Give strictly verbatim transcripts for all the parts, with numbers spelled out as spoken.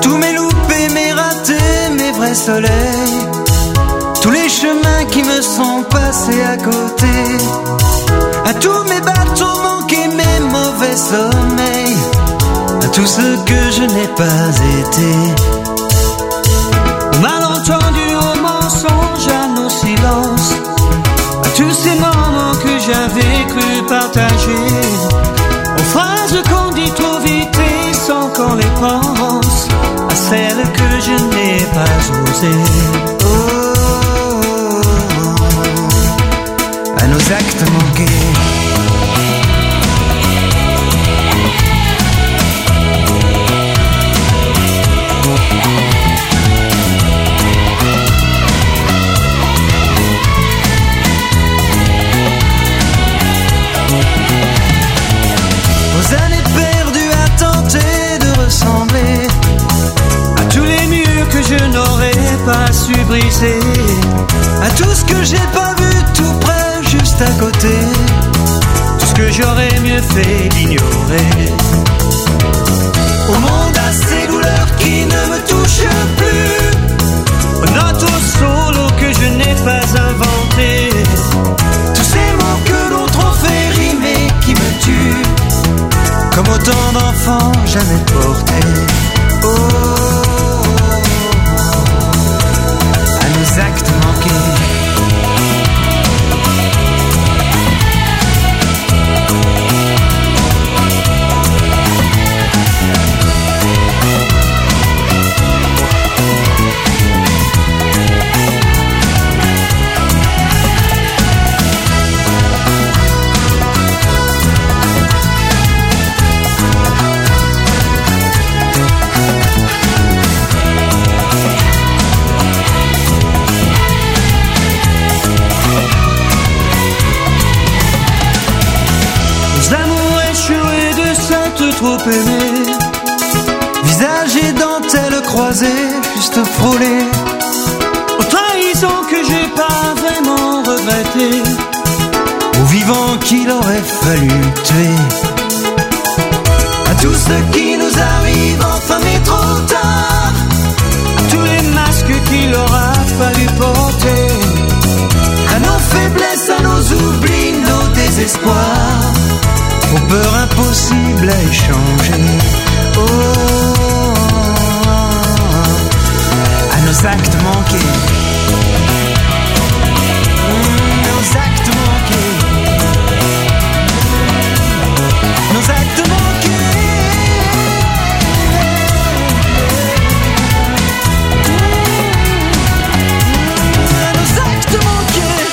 tous mes loupés, mes ratés, mes vrais soleils, tous les chemins qui me sont passés à côté, à tous mes bateaux manqués, mes mauvais sommeils, à tout ce que je n'ai pas été. Au malentendu, au mensonge, à nos silences, à tous ces moments que j'avais cru partager, aux phrases qu'on dit trop vite et sans qu'on les pense, à celles que je n'ai pas osées. Oh, oh, oh, à nos actes manqués. Aux années perdues à tenter de ressembler à tous les murs que je n'aurais pas su briser, à tout ce que j'ai pas vu tout près, juste à côté, tout ce que j'aurais mieux fait d'ignorer. Au monde à ces douleurs qui ne me touchent plus, aux notes au solo que je n'ai pas inventé, tous ces mots que l'on trop fait rimer qui me tuent, comme autant d'enfants jamais portés. Oh, oh, oh, à nos actes manqués. Trop aimé, visage et dentelle croisée, juste frôlé, aux trahisons que j'ai pas vraiment regrettées, aux vivants qu'il aurait fallu tuer, à tout ce qui nous arrive enfin mais trop tard, à tous les masques qu'il aura fallu porter, à nos faiblesses, à nos oublis, nos désespoirs, aux peurs impossibles à échanger. Oh, oh, oh, à nos actes manqués. Mmh, nos actes manqués. Nos actes manqués. Mmh, nos actes manqués.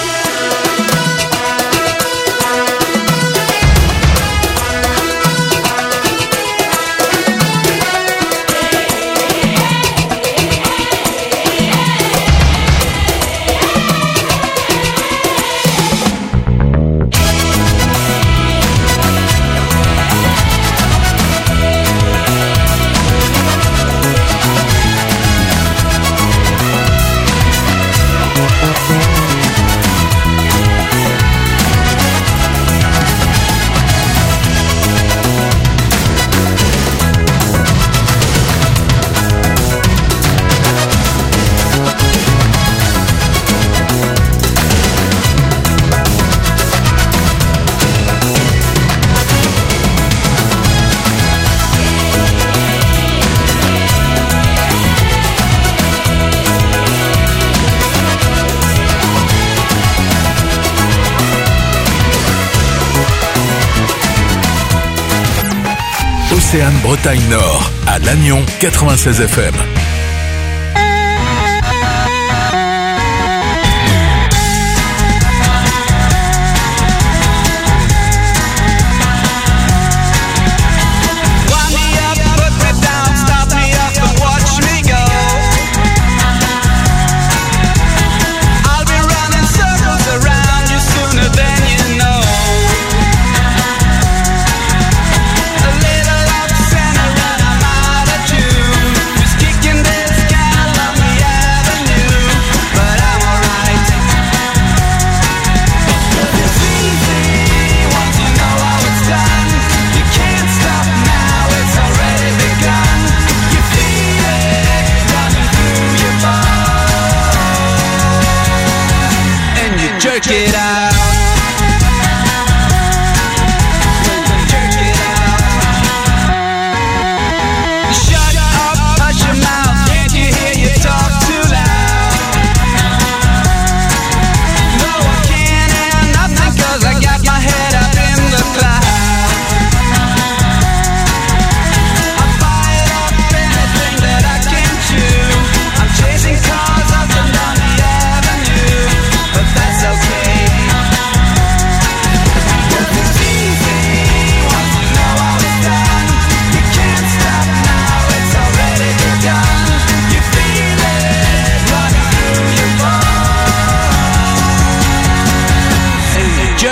Océane Bretagne Nord, à Lannion quatre-vingt-seize F M. Kicking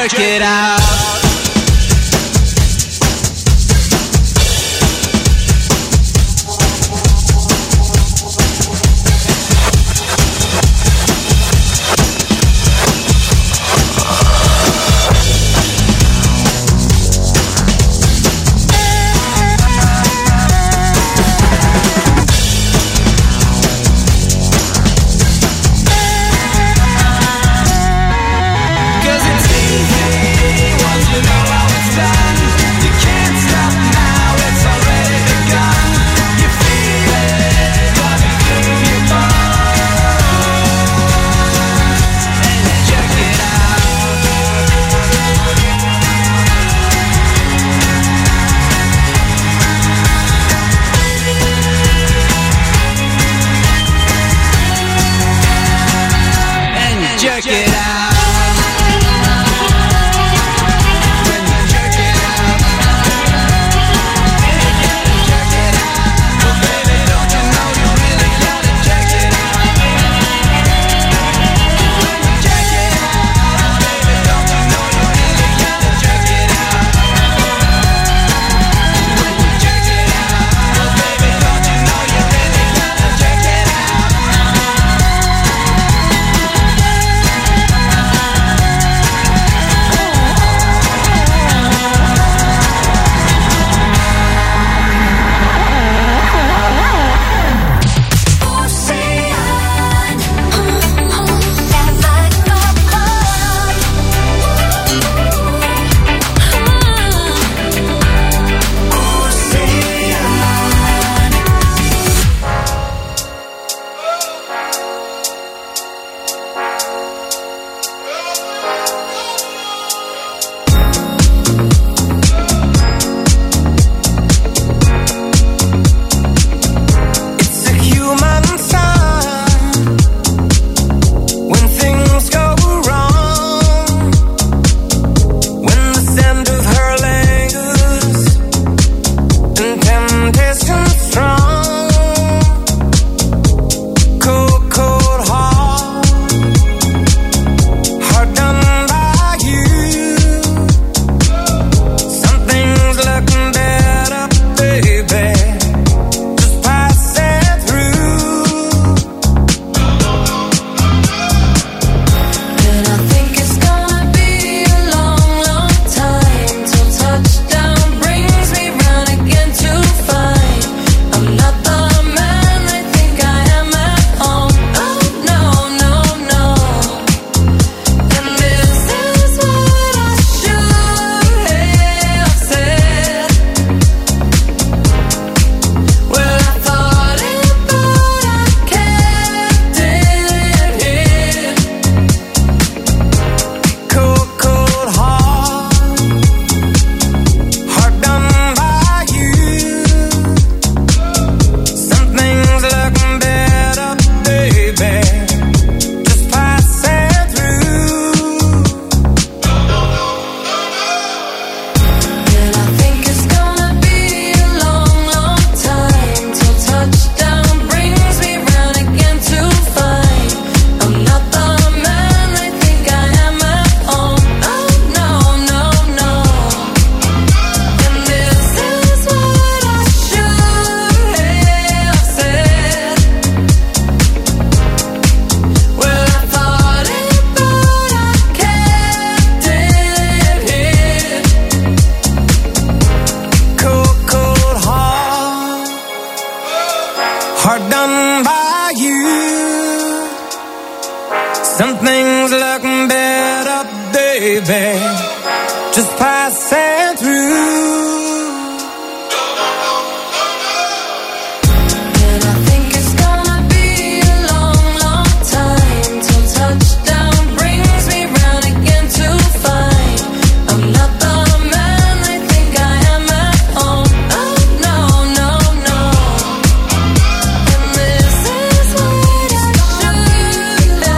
jerk it out.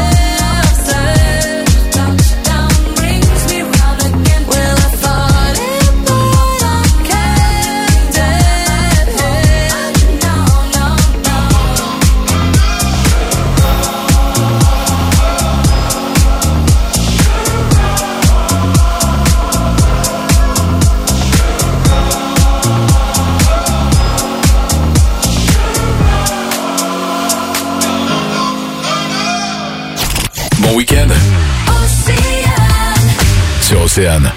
Well, I thought it bon week-end sur Océane.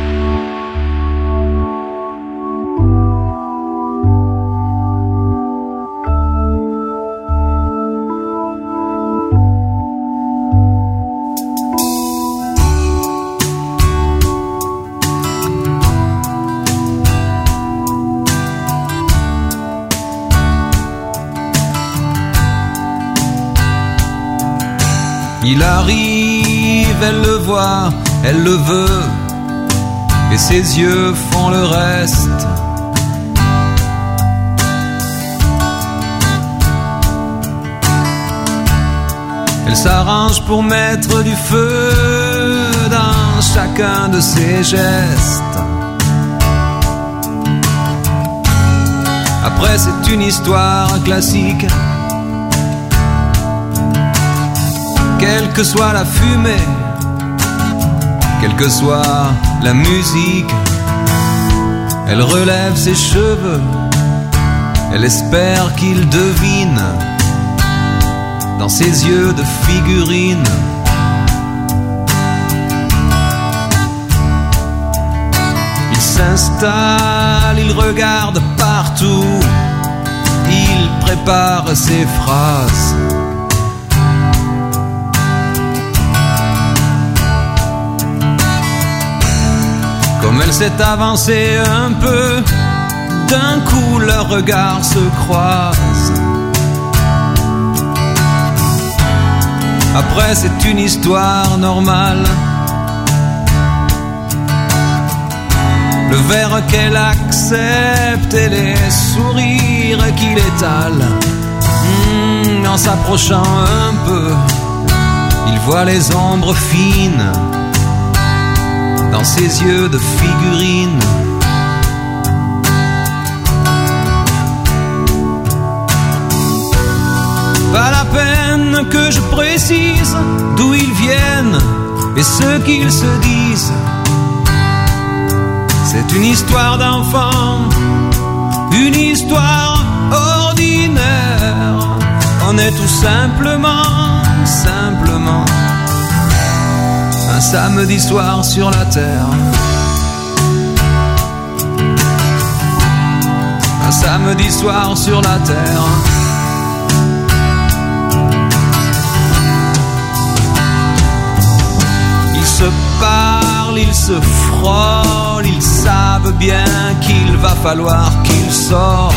Il arrive, elle le voit, elle le veut, et ses yeux font le reste. Elle s'arrange pour mettre du feu dans chacun de ses gestes. Après, c'est une histoire classique. Quelle que soit la fumée, quelle que soit la musique, elle relève ses cheveux, elle espère qu'il devine dans ses yeux de figurine. Il s'installe, il regarde partout, il prépare ses phrases. Comme elle s'est avancée un peu, d'un coup leurs regards se croisent. Après c'est une histoire normale. Le verre qu'elle accepte et les sourires qu'il étale. Mmh, en s'approchant un peu, il voit les ombres fines dans ses yeux de figurine. Pas la peine que je précise d'où ils viennent et ce qu'ils se disent. C'est une histoire d'enfant, une histoire ordinaire. On est tout simplement, simplement un samedi soir sur la terre. Un samedi soir sur la terre. Ils se parlent, ils se frôlent, ils savent bien qu'il va falloir qu'ils sortent.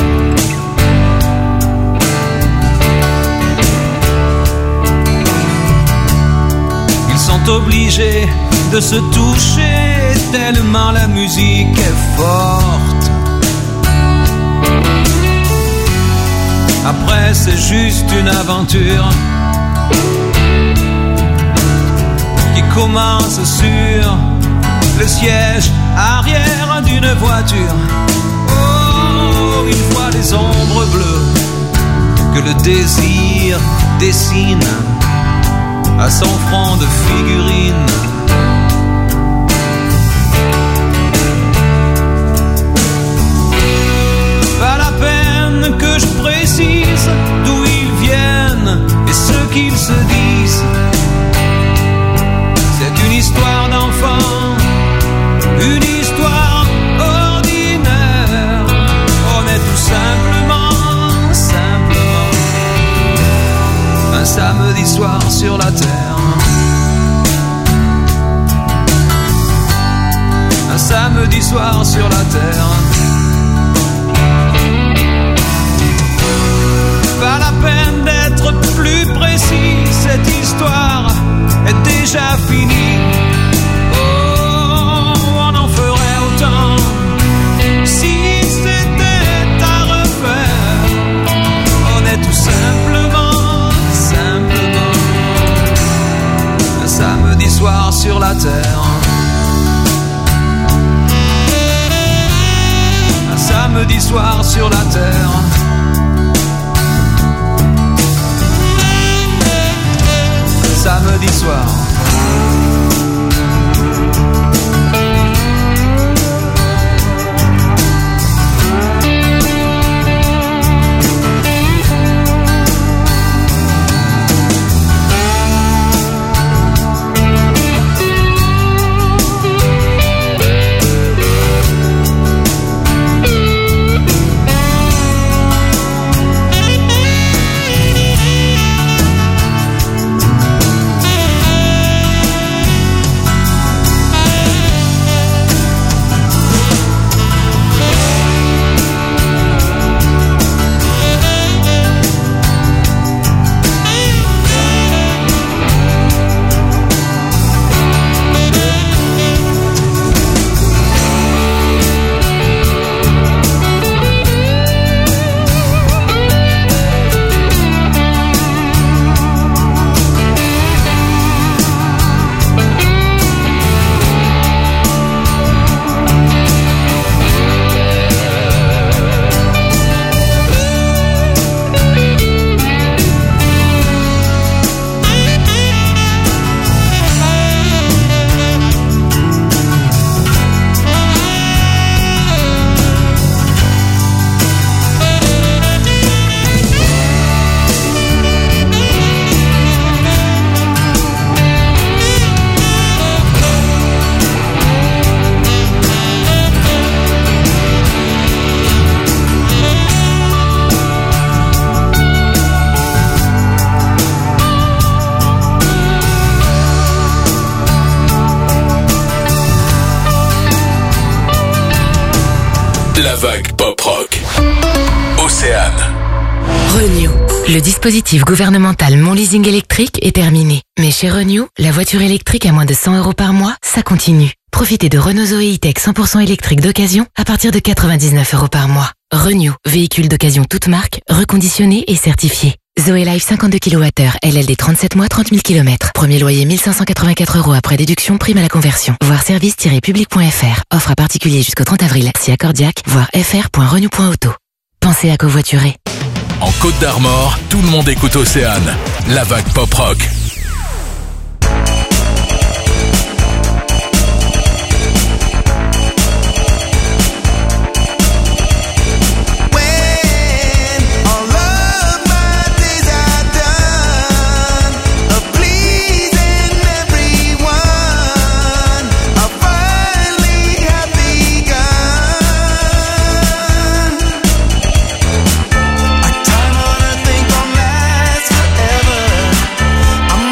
Obligés de se toucher tellement la musique est forte. Après c'est juste une aventure qui commence sur le siège arrière d'une voiture. Oh, il voit les ombres bleues que le désir dessine à son front de figurine. Pas la peine que je précise d'où ils viennent et ce qu'ils se disent. C'est une histoire d'enfant, une histoire ordinaire. On est tout simplement, simplement un samedi soir sur la terre. Un samedi soir sur la terre. Pas la peine d'être plus précis, cette histoire est déjà finie. Oh, on en ferait autant si c'était à refaire. On est tout simplement, simplement un samedi soir sur la terre. Un samedi soir sur la terre. Samedi soir. La vague pop rock. Océane. Renew. Le dispositif gouvernemental Mon Leasing électrique est terminé. Mais chez Renew, la voiture électrique à moins de cent euros par mois, ça continue. Profitez de Renault Zoé E-Tech cent pour cent électrique d'occasion à partir de quatre-vingt-dix-neuf euros par mois. Renew, véhicule d'occasion toute marque, reconditionné et certifié. Zoé Life cinquante-deux kilowattheures, L L D trente-sept mois, trente mille kilomètres. Premier loyer mille cinq cent quatre-vingt-quatre euros après déduction, prime à la conversion. Voir service tiret public point f r. Offre à particulier jusqu'au trente avril. Si accordiaque, voir f r point renew point auto. Pensez à covoiturer. En Côte d'Armor, tout le monde écoute Océane. La vague pop rock. I'm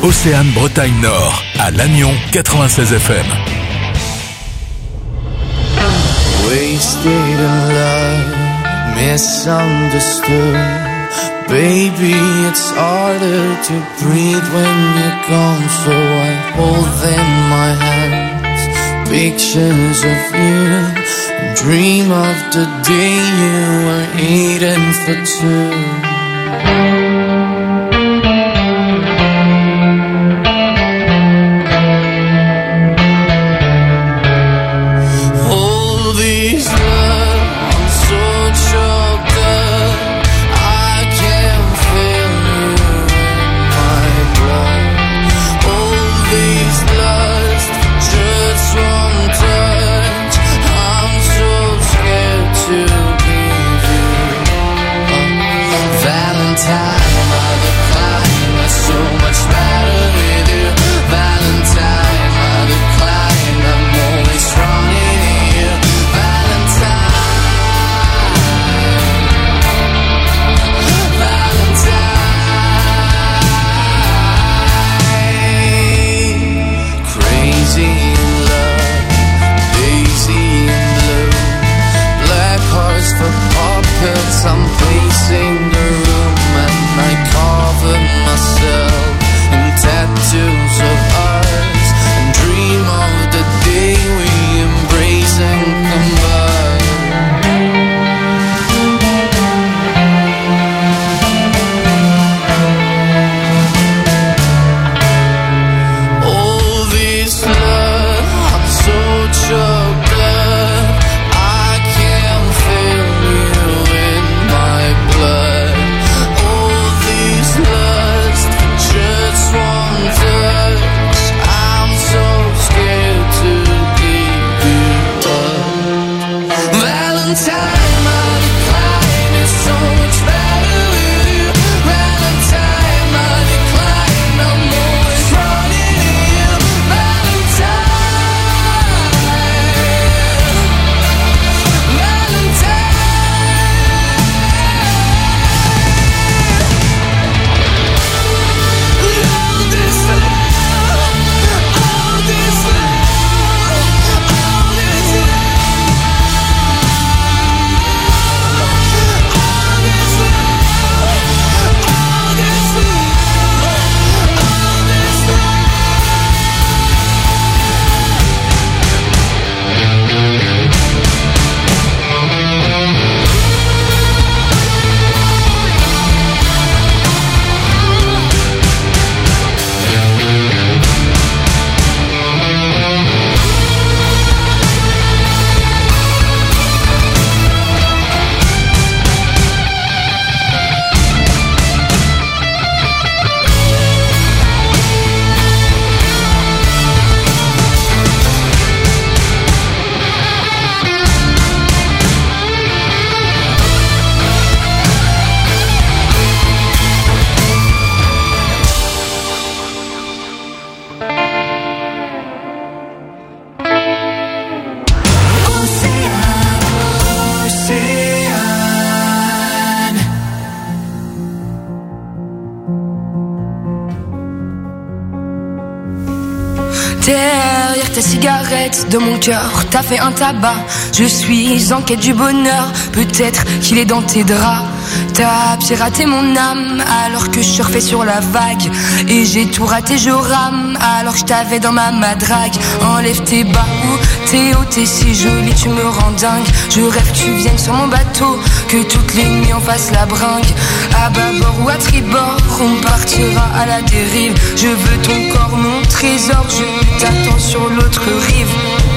Océane Bretagne Nord, à Lannion quatre-vingt-seize F M. Wasted in love, misunderstood. Baby, it's harder to breathe when you're gone, so I hold in my hands pictures of you and dream of the day you were eating for two. I'm pacing the room and I cover myself in tattoos of ours and dream of the day we embrace and combine. All this love, I'm so choked up, I can't feel you in my blood. All this lust for just one touch, I'm so scared to give you up. Valentine, my decline is so much better with you. Valentine, my decline, I'm always running to you. Valentine, Valentine. All this love, all this love, all this love, all this love, all this love, all this love. Derrière ta cigarette, de mon cœur, t'as fait un tabac. Je suis en quête du bonheur, peut-être qu'il est dans tes draps. T'as piraté mon âme alors que je surfais sur la vague. Et j'ai tout raté, je rame alors que je t'avais dans ma madrague. Enlève tes bas ou t'es haut, t'es si jolie, tu me rends dingue. Je rêve que tu viennes sur mon bateau, que toutes les nuits on fasse la bringue. À bâbord ou à tribord, on partira à la dérive. Je veux ton corps, mon trésor, je t'attends sur l'autre rive.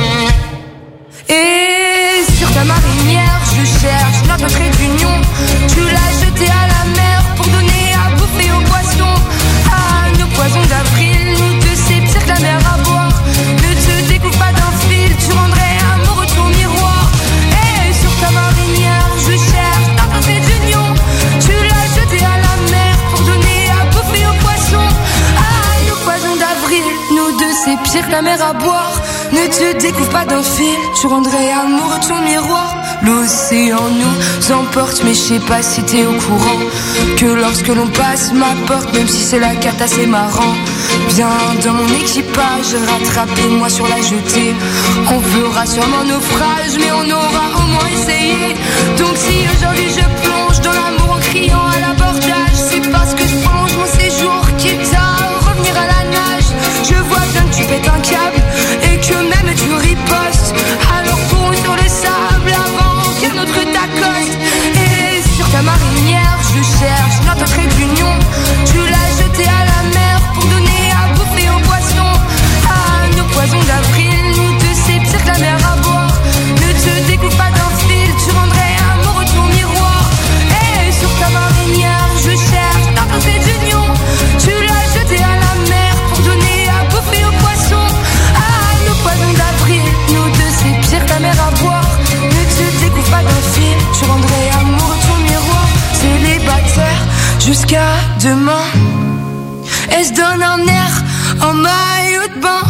Et sur ta marinière, je cherche notre trait d'union. Tu l'as jeté à la mer pour donner à bouffer aux poissons. Ah, nos poisons d'avril, nous deux c'est pire que la mer à boire. Ne te découpe pas d'un fil, tu rendrais amoureux ton miroir. Et sur ta marinière, je cherche notre trait d'union. Tu l'as jeté à la mer pour donner à bouffer aux poissons. Ah, nos poisons d'avril, nous deux c'est pire que la mer à boire. Ne te découvre pas d'un fil, tu rendrais amoureux ton miroir. L'océan nous emporte, mais je sais pas si t'es au courant que lorsque l'on passe ma porte, même si c'est la carte assez marrant, viens dans mon équipage, rattrapez-moi sur la jetée. On fera sûrement naufrage, mais on aura au moins essayé. Donc si aujourd'hui je plonge dans l'amour en criant à l'abordage, c'est parce que je prolonge mon séjour, quitte à revenir à la nage. Je vois bien que tu pètes un câble et que même tu ripostes. Alors cours sur le sable avant qu'un autre t'accoste. Et sur ta marinière je cherche notre trait d'union. Tu l'as jeté à la mer pour donner à bouffer aux poissons. Ah, nos poisons d'avril, nous deux c'est pire que la mer à boire. Ne te découpe pas d'un fil, tu rendrais amoureux ton miroir. Et sur ta marinière je cherche notre trait d'union. Tu l'as jeté à la mer pour donner à bouffer aux poissons. Ah, nos poisons d'avril, nous deux c'est pire que la mer à boire. Ne te découvre pas d'un fil, tu rendrais amoureux ton miroir. Célibataire jusqu'à demain, elle se donne un air en maillot de bain.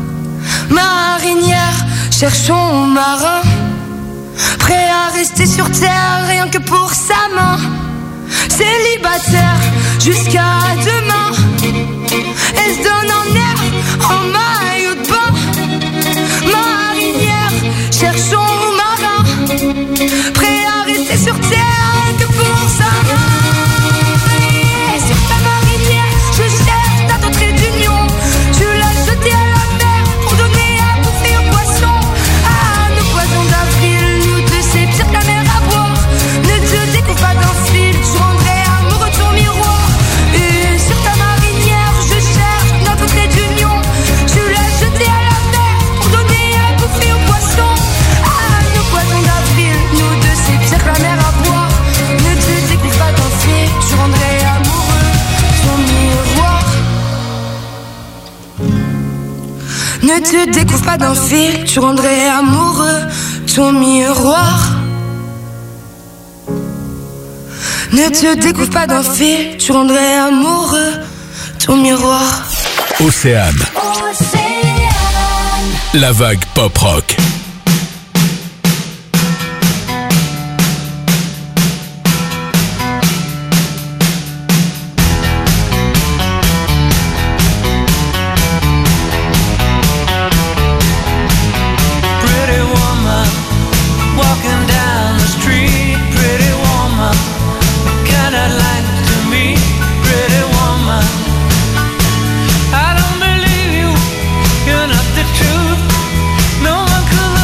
Marinière, cherchons marin, prêt à rester sur terre rien que pour sa main. Célibataire jusqu'à demain, elle se donne un air en maillot de bain. Marinière, cherchons marin, prêt à rester sur terre que pour sa main. Et sur ta marinière, je cherche ta trait d'union. Tu l'as jeté à la mer pour donner à bouffer aux poissons. Ah, nos poisons d'avril, nous deux c'est pire que la mer à boire. Ne te découpe pas d'un fil, tu rendrais amoureux ton miroir. Et sur ta marinière, je cherche notre trait d'union. Tu l'as jeté à la mer pour donner à bouffer aux poissons. Ah, nos poisons d'avril, nous deux c'est pire que la mer à boire. Ne te découpe pas d'un fil, tu rendrais amoureux ton miroir. Ne te découvre pas d'un fil, tu rendrais amoureux ton miroir. Ne te découvre pas d'un fil, tu rendrais amoureux ton miroir. Océane. La vague pop rock. Pretty woman, walking down the street. Pretty woman, kinda like to me. Pretty woman, I don't believe you, you're not the truth. No one could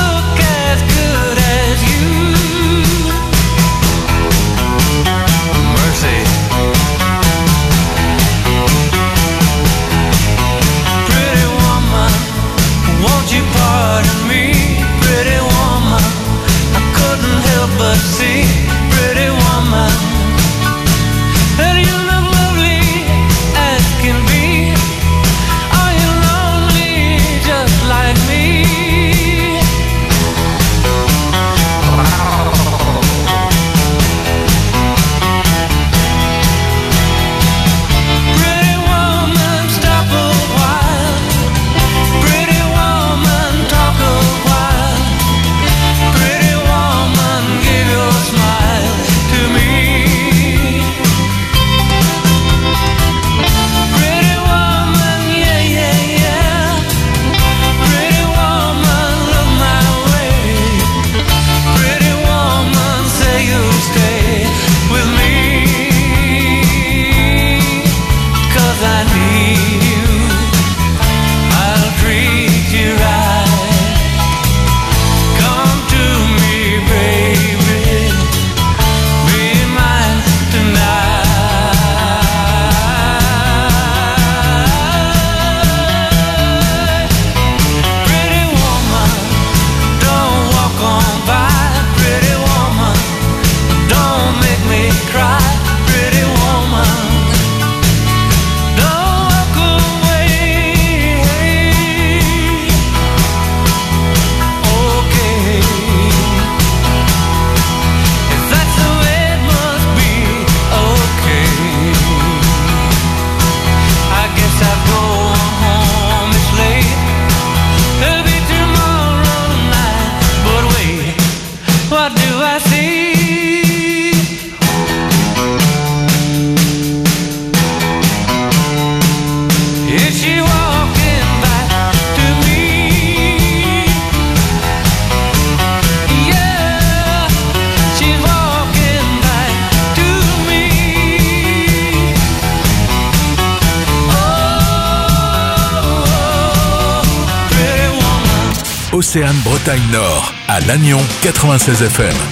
Océane Bretagne Nord, à Lannion quatre-vingt-seize F M.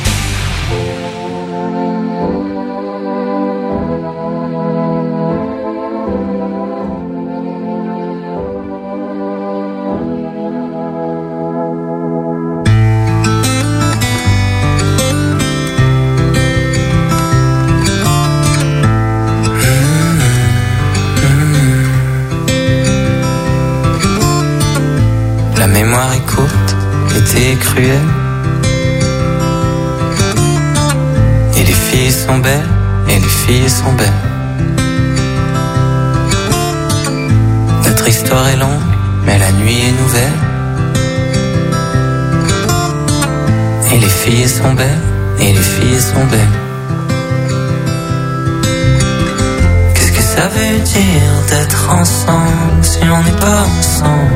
La mémoire est courte, l'été est cruel. Et les filles sont belles, et les filles sont belles. Notre histoire est longue, mais la nuit est nouvelle. Et les filles sont belles, et les filles sont belles. Qu'est-ce que ça veut dire d'être ensemble si on n'est pas ensemble?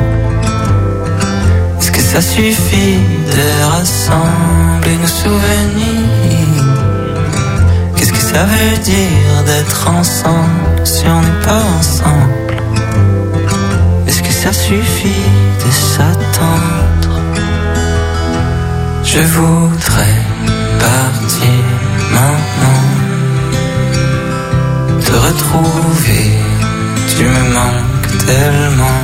Ça suffit de rassembler nos souvenirs. Qu'est-ce que ça veut dire d'être ensemble si on n'est pas ensemble? Est-ce que ça suffit de s'attendre? Je voudrais partir maintenant, te retrouver, tu me manques tellement.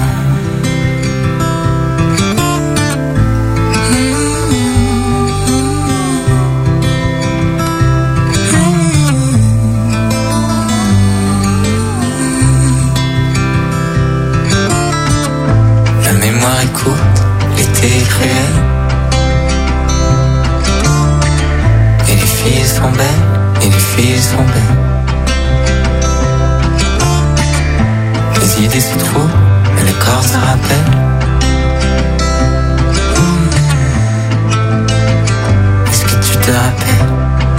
Écoute, l'été est cruel. Et les filles sont belles, et les filles sont belles. Les idées se trouvent, mais le corps se rappelle. Est-ce que tu te rappelles?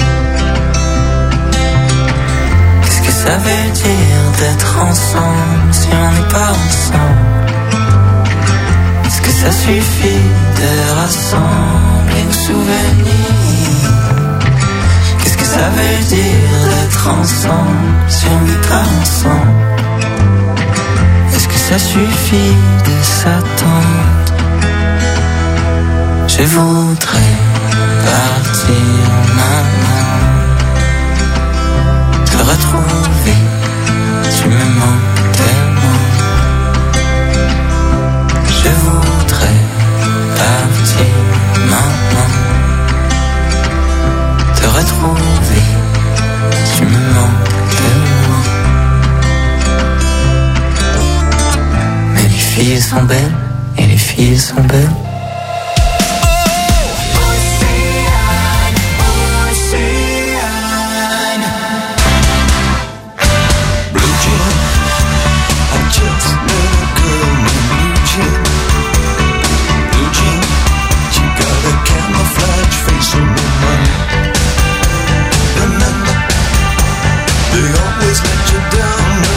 Qu'est-ce que ça veut dire d'être ensemble si on n'est pas ensemble? Est-ce que ça suffit de rassembler nos souvenirs? Qu'est-ce que ça veut dire d'être ensemble si on n'est pas ensemble? Est-ce que ça suffit de s'attendre? Je voudrais partir maintenant, te retrouver, tu me manques tellement. Je voudrais partir maintenant, te retrouver, tu me manques tellement. Mais les filles sont belles, et les filles sont belles.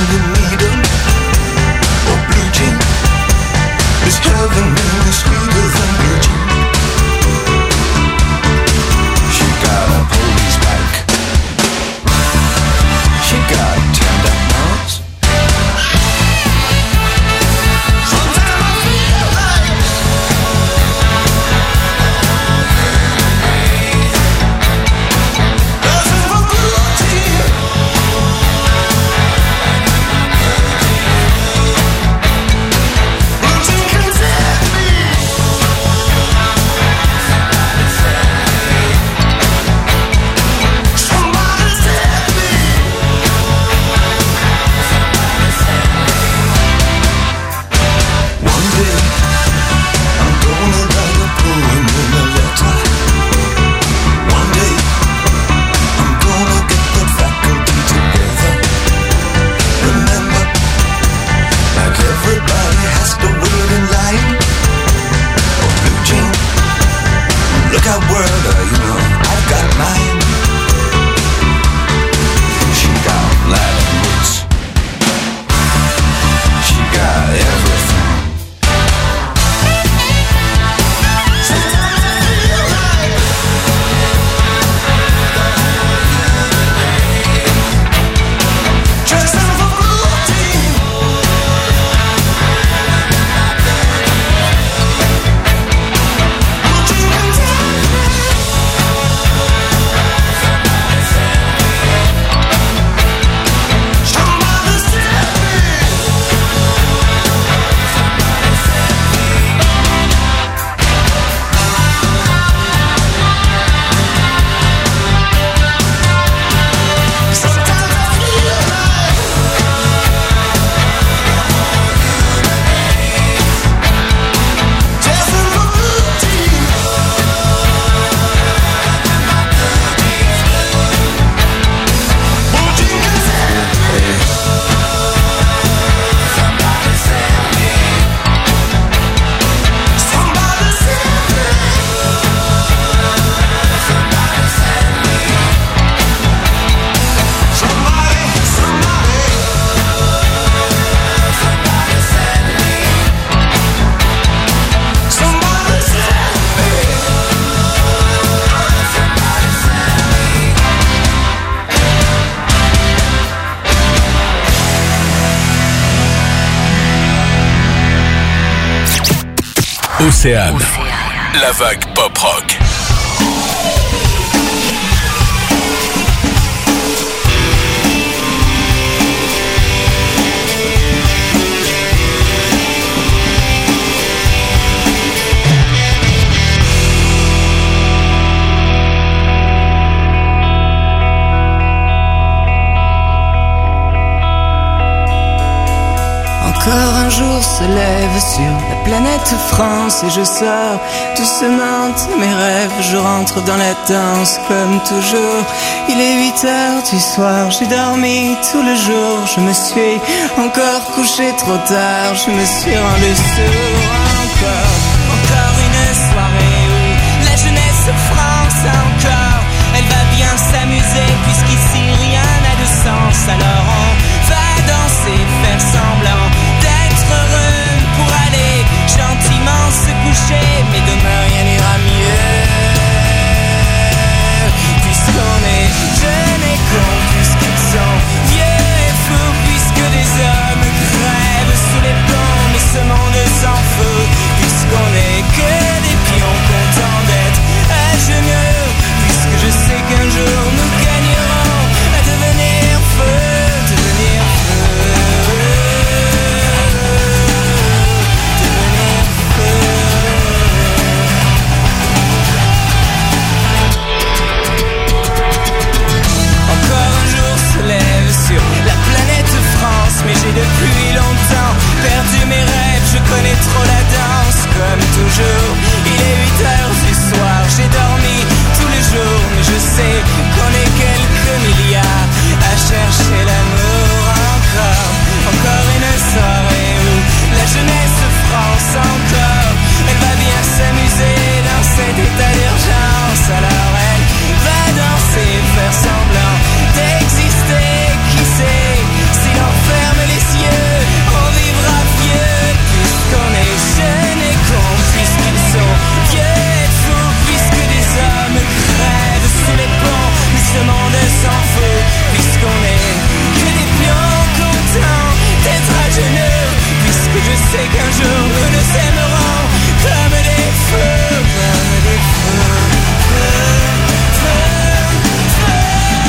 Heaven is sweeter Océane. La vague pop rock. Encore un jour se lève sur la planète France et je sors doucement de mes rêves. Je rentre dans la danse comme toujours. Il est huit heures du soir, j'ai dormi tout le jour. Je me suis encore couché trop tard, je me suis rendu sourd. Encore, encore une soirée où la jeunesse France encore, elle va bien s'amuser puisqu'ici rien n'a de sens. Alors on va danser, faire semblant d'être heureux pour aller gentiment se coucher. Mais demain rien n'ira mieux, puisqu'on est jeunes et cons, puisqu'ils sont vieux et fous, puisque des hommes crèvent sous les ponts. Mais ce monde s'en fout, puisqu'on est que des pions contents d'être à genoux. Puisque je sais qu'un jour nous gagnerons à devenir feu, devenir feu, devenir feu. Encore un jour se lève sur la planète France, mais j'ai depuis longtemps perdu mes rêves. Je connais trop la danse, comme toujours. Il est huit heures du soir, j'ai dormi tous les jours, mais je sais qu'on est quelques milliards à chercher l'amour. Encore, encore une soirée où la jeunesse France encore, elle va bien s'amuser dans cet état d'urgence. Alors elle va danser, faire semblant d'exister. Qui sait, si l'on ferme les yeux, on vivra vieux, puisqu'on est jeunes et cons, puisqu'ils sont vieux et fous, puisque des hommes crèvent sous les ponts. Mais ce monde s'en fout, puisqu'on est que des pions contents d'être à genoux. Puisque je sais qu'un jour nous nous aimerons comme des feux, comme des feux, feux, feux, feux.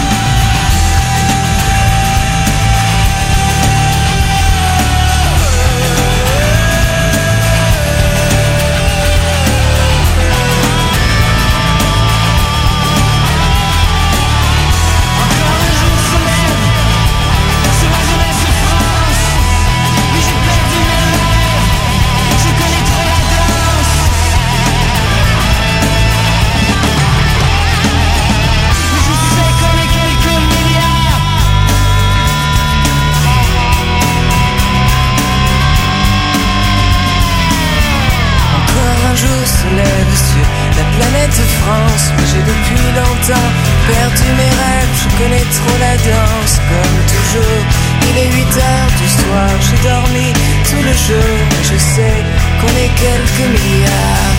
France, mais j'ai depuis longtemps perdu mes rêves. Je connais trop la danse, comme toujours. Il est huit heures du soir, j'ai dormi tout le jour. Et je sais qu'on est quelques milliards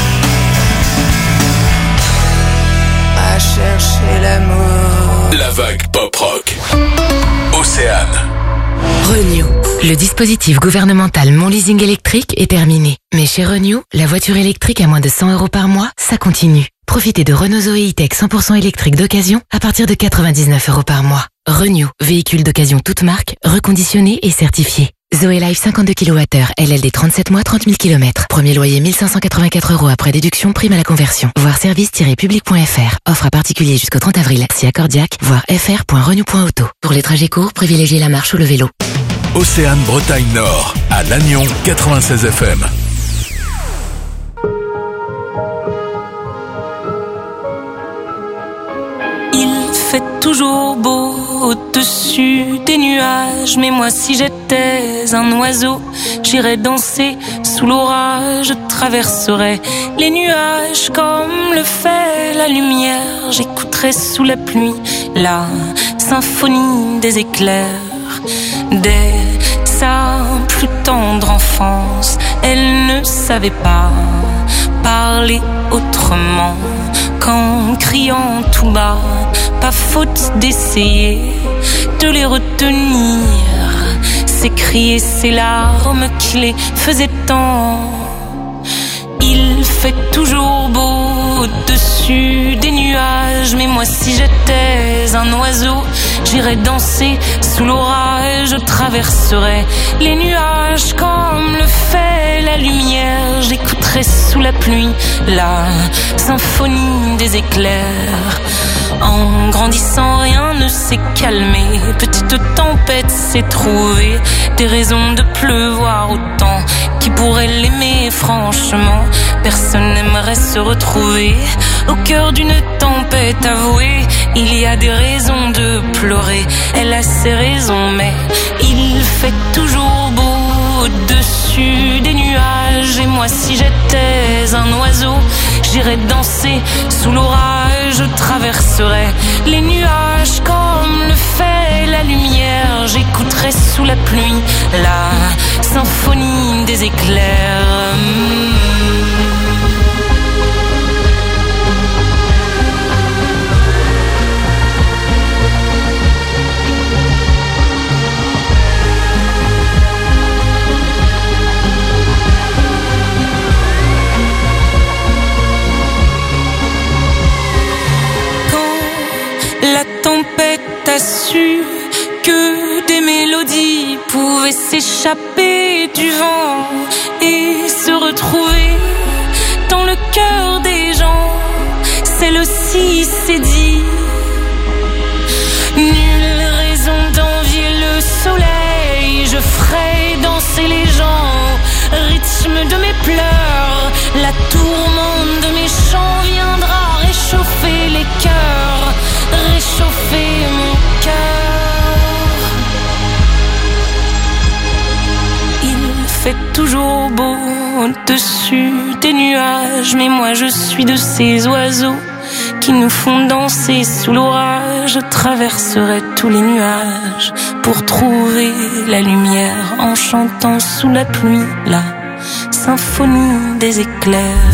à chercher l'amour. La vague pop rock. Océane. Renew. Le dispositif gouvernemental Mon Leasing électrique est terminé. Mais chez Renew, la voiture électrique à moins de cent euros par mois, ça continue. Profitez de Renault Zoé E-Tech cent pour cent électrique d'occasion à partir de quatre-vingt-dix-neuf euros par mois. Renew, véhicule d'occasion toute marque, reconditionné et certifié. Zoé Life cinquante-deux kilowattheures, L L D trente-sept mois, trente mille kilomètres. Premier loyer mille cinq cent quatre-vingt-quatre euros après déduction, prime à la conversion. Voir service tiret public point f r. Offre à particulier jusqu'au trente avril. Si accordiaque, voir f r point renew point auto. Pour les trajets courts, privilégiez la marche ou le vélo. Océane Bretagne Nord, à Lannion, quatre-vingt-seize F M. Il fait toujours beau au-dessus des nuages, mais moi si j'étais un oiseau, j'irais danser sous l'orage, je traverserais les nuages comme le fait la lumière, j'écouterais sous la pluie la symphonie des éclairs. Dès sa plus tendre enfance, elle ne savait pas parler autrement qu'en criant tout bas. Pas faute d'essayer de les retenir, ces cris et ces larmes qui les faisaient tant Il fait toujours beau au-dessus des nuages, mais moi si j'étais un oiseau, j'irais danser sous l'orage, je traverserais les nuages comme le fait la lumière, j'écouterais sous la pluie la symphonie des éclairs. En grandissant, rien ne s'est calmé, petite tempête s'est trouvée, des raisons de pleuvoir autant. Qui pourrait l'aimer franchement? Personne n'aimerait se retrouver au cœur d'une tempête avouée. Il y a des raisons de pleurer, elle a ses raisons, mais il fait toujours beau au-dessus des nuages. Et moi si j'étais un oiseau, j'irais danser sous l'orage, je traverserais les nuages comme le fait la lumière, j'écouterais sous la pluie la symphonie des éclairs. La tempête a su que des mélodies pouvaient s'échapper du vent et se retrouver dans le cœur des gens. Celle-ci s'est dit, nulle raison d'envier le soleil, je ferai danser les gens au rythme de mes pleurs. La tourmente de mes chants viendra réchauffer les cœurs, réchauffer mon cœur. Il fait toujours beau au-dessus des nuages, mais moi je suis de ces oiseaux qui nous font danser sous l'orage. Je traverserai tous les nuages pour trouver la lumière en chantant sous la pluie la symphonie des éclairs.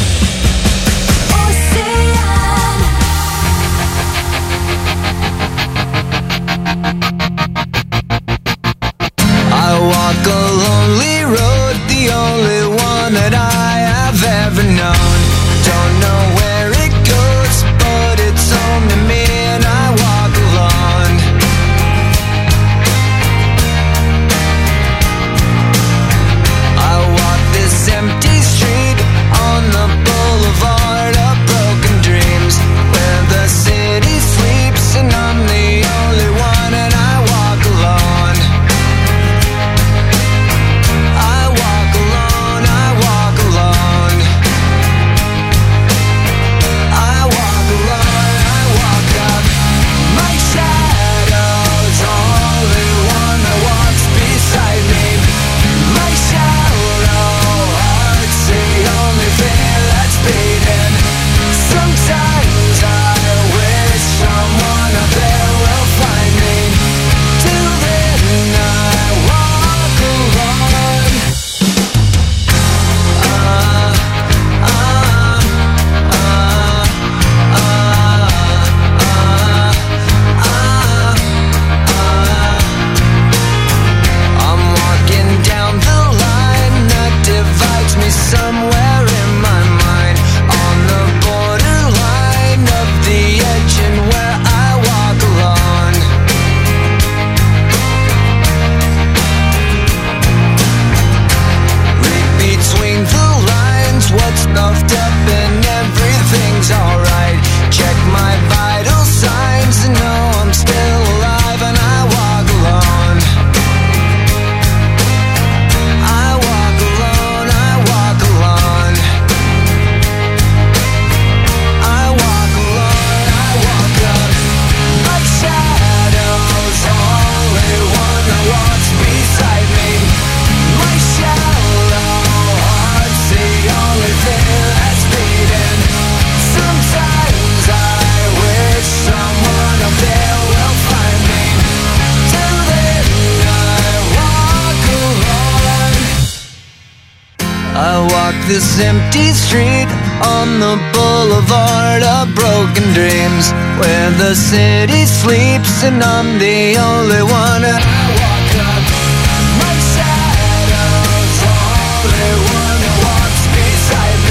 This empty street on the boulevard of broken dreams, where the city sleeps and I'm the only one. And I walk up, my shadow's only one who walks beside me.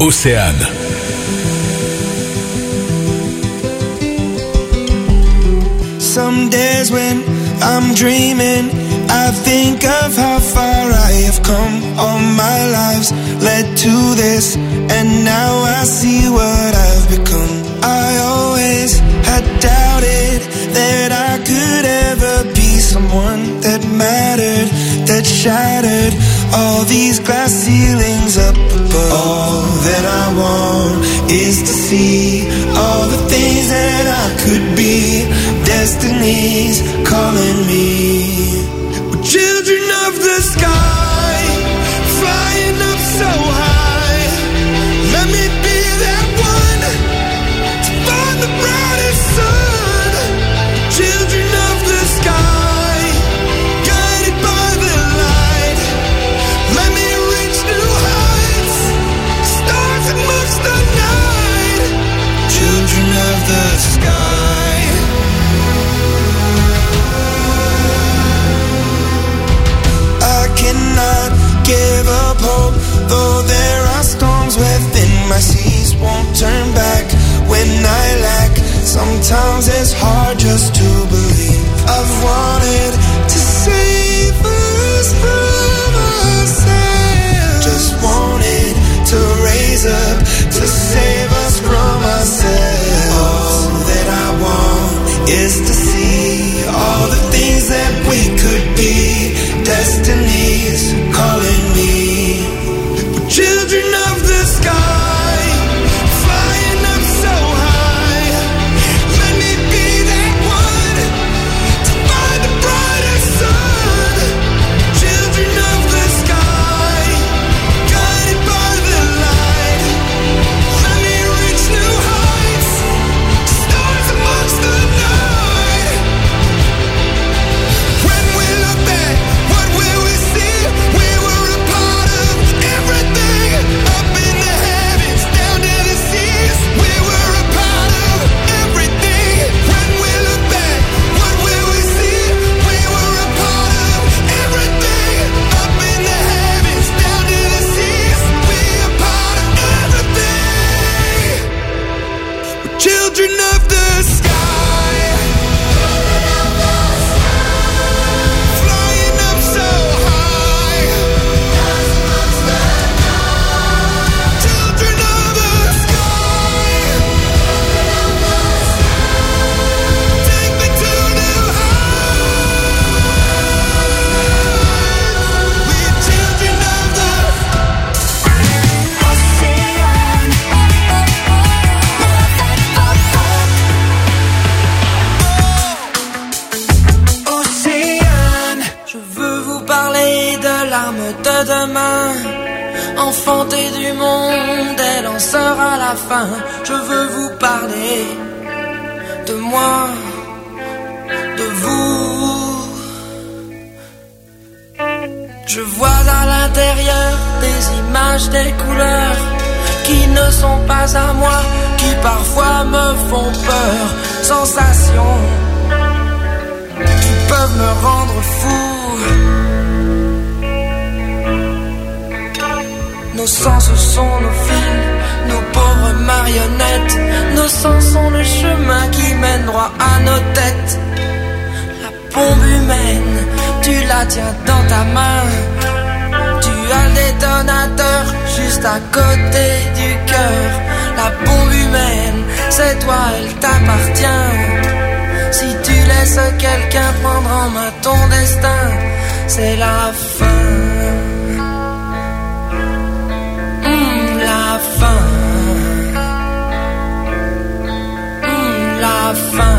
Océane. Some days when I'm dreaming, I think of how far I have come. All my lives led to this, and now I see what I've become. I always had doubted that I could ever be someone that mattered, that shattered all these glass ceilings up above. All that I want is to see all the things that I could be. Destiny's calling me. We're children of the sky, flying up so high. Let me be that one to find the brightest sun. Children of the sky, guided by the light. Let me reach new heights, stars amongst the night. Children of the sky. Cannot give up hope, though there are storms within my seas. Won't turn back when I lack. Sometimes it's hard just to believe. I've wanted to save us from ourselves. Just wanted to raise up to save us from ourselves. All that I want is to see all the things that we could be. Destiny's calling me. We're children of the sky, flying up so high. Let me be that one to find the brightest sun. Children of the sky, guided by the light. Let me reach new heights, stars amongst the night. When we look back, what will we see? We were a part of everything, up in the heavens, down to the seas. We were a part of everything. When we look back, what will we see? We were a part of everything, up in the heavens, down to the seas. We a part of everything. We're children of the sky, flying up so high. Children of the sky, take me to new heights. We're children of the Océane. Je veux vous parler de l'arme de demain, enfantée du monde, elle en sera la fin. Je veux vous parler de moi, de vous. Je vois à l'intérieur des images, des couleurs qui ne sont pas à moi, qui parfois me font peur. Sensations qui peuvent me rendre fou. Nos sens sont nos fils, nos pauvres marionnettes. Nos sens sont le chemin qui mène droit à nos têtes. La bombe humaine, tu la tiens dans ta main. Tu as le détonateur juste à côté du cœur. La bombe humaine, c'est toi, elle t'appartient. Si tu laisses quelqu'un prendre en main ton destin, c'est la fin. Mmh, la fin. Mmh, la fin.